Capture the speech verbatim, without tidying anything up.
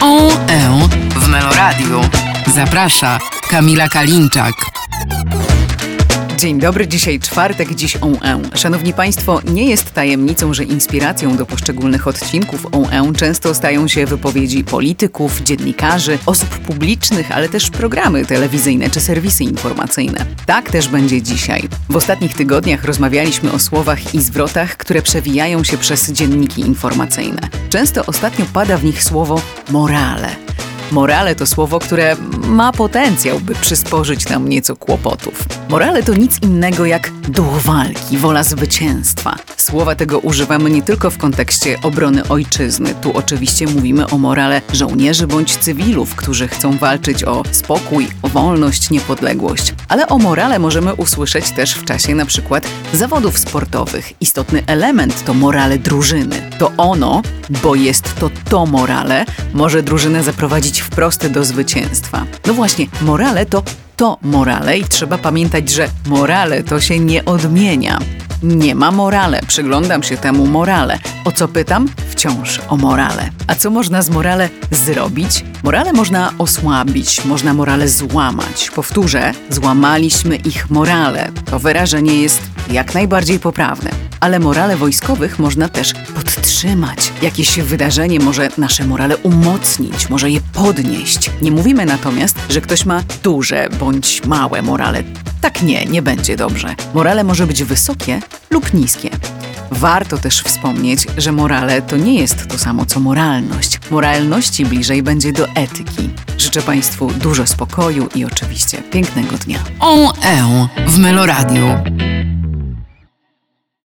O E w Meloradiu. Zaprasza Kamila Kalinczak. Dzień dobry, dzisiaj czwartek, dziś O E. Szanowni Państwo, nie jest tajemnicą, że inspiracją do poszczególnych odcinków O E często stają się wypowiedzi polityków, dziennikarzy, osób publicznych, ale też programy telewizyjne czy serwisy informacyjne. Tak też będzie dzisiaj. W ostatnich tygodniach rozmawialiśmy o słowach i zwrotach, które przewijają się przez dzienniki informacyjne. Często ostatnio pada w nich słowo morale. Morale to słowo, które ma potencjał, by przysporzyć nam nieco kłopotów. Morale to nic innego jak duch walki, wola zwycięstwa. Słowa tego używamy nie tylko w kontekście obrony ojczyzny. Tu oczywiście mówimy o morale żołnierzy bądź cywilów, którzy chcą walczyć o spokój, o wolność, niepodległość. Ale o morale możemy usłyszeć też w czasie na przykład zawodów sportowych. Istotny element to morale drużyny. To ono, bo jest to to morale, może drużynę zaprowadzić wprost do zwycięstwa. No właśnie, morale to to morale i trzeba pamiętać, że morale to się nie odmienia. Nie ma morale, przyglądam się temu morale. O co pytam? Wciąż o morale. A co można z morale zrobić? Morale można osłabić, można morale złamać. Powtórzę, złamaliśmy ich morale. To wyrażenie jest jak najbardziej poprawne. Ale morale wojskowych można też podtrzymać. Jakieś wydarzenie może nasze morale umocnić, może je podnieść. Nie mówimy natomiast, że ktoś ma duże bądź małe morale. Tak nie, nie będzie dobrze. Morale może być wysokie lub niskie. Warto też wspomnieć, że morale to nie jest to samo co moralność. Moralności bliżej będzie do etyki. Życzę Państwu dużo spokoju i oczywiście pięknego dnia. O E w Meloradiu.